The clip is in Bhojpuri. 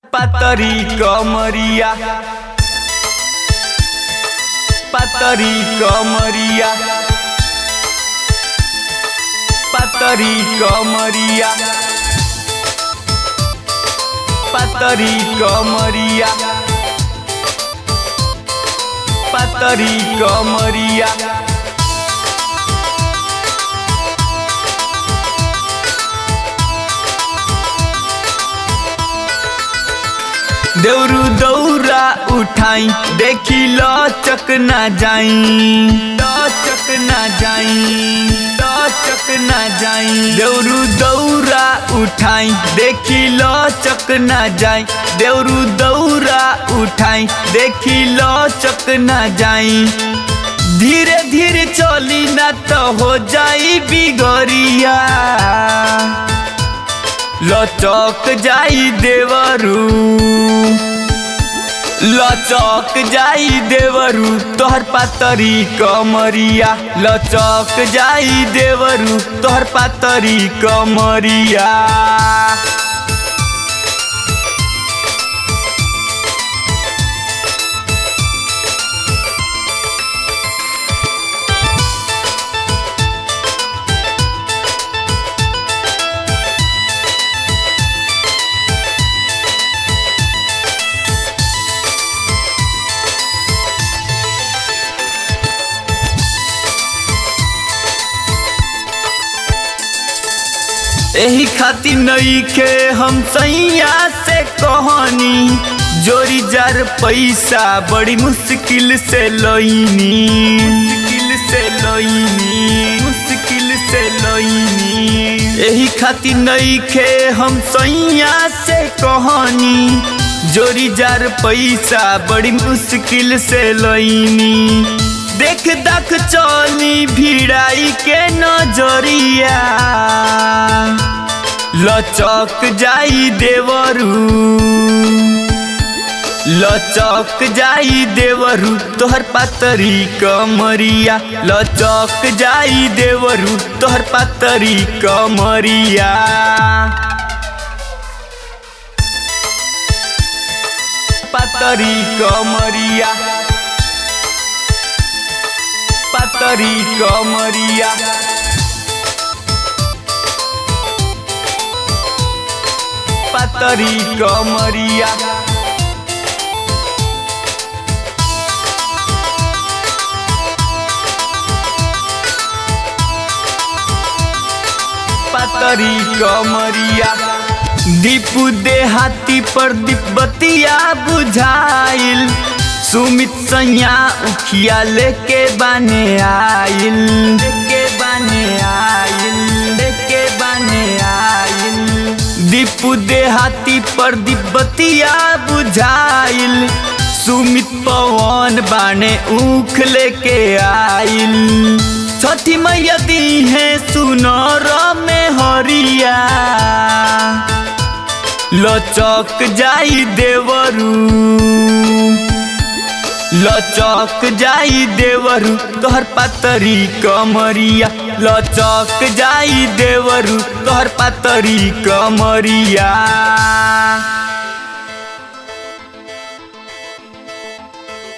पातरी कमरिया, पातरी कमरिया, पातरी कमरिया, पातरी कमरिया, पातरी कमरिया। देउरू दौरा उठाई देखी लचक ना जाई, लचक ना जाई, लचक ना जाई। देउरू दौरा उठाई देखी लचक ना जाई, देउरू दौरा उठाई देखी लचक ना जाई। धीरे धीरे चली ना तो हो जाई बिगड़िया, लचक जाई देवरू, लचक जाई देवरू तोहर पातरी कमरिया, लचक जाई देवरू तोहर पातरी कमरिया। एही खातिर नइखे हम सैया से कहनी, जोरी जार पैसा बड़ी मुश्किल से लईनी, मुश्किल से लईनी, मुश्किल से लईनी। एही खातिर नइखे हम सैया से कहनी, जोरी जार पैसा बड़ी मुश्किल से लईनी। देख देख चली भिड़ाई के नजरिया, लचक जाई देवरू, लचक जाई देवरू तोहर पातरी कमरिया, लचक जाई देवरू तोहर पातरी कमरिया। पातरी कमरिया, पातरी कमरिया, पातरी कमरिया। पातरी कमरिया। दीपू देहाती पर दीपबतिया बुझाइल, सुमित सैया उखिया लेके बाने आइल, लेके बाने आइल, लेके बाने आइल। दीपू देहाती पर दीपबतिया बुझाइल, सुमित पवन बाने ऊख लेके आइल। छठी मैया दी है सुनर में हरिया, लचक जाई देवरू, लचक जाई देवरू तोहर पातरी कमरिया, लचक जाई देवरू तोहर पातरी कमरिया।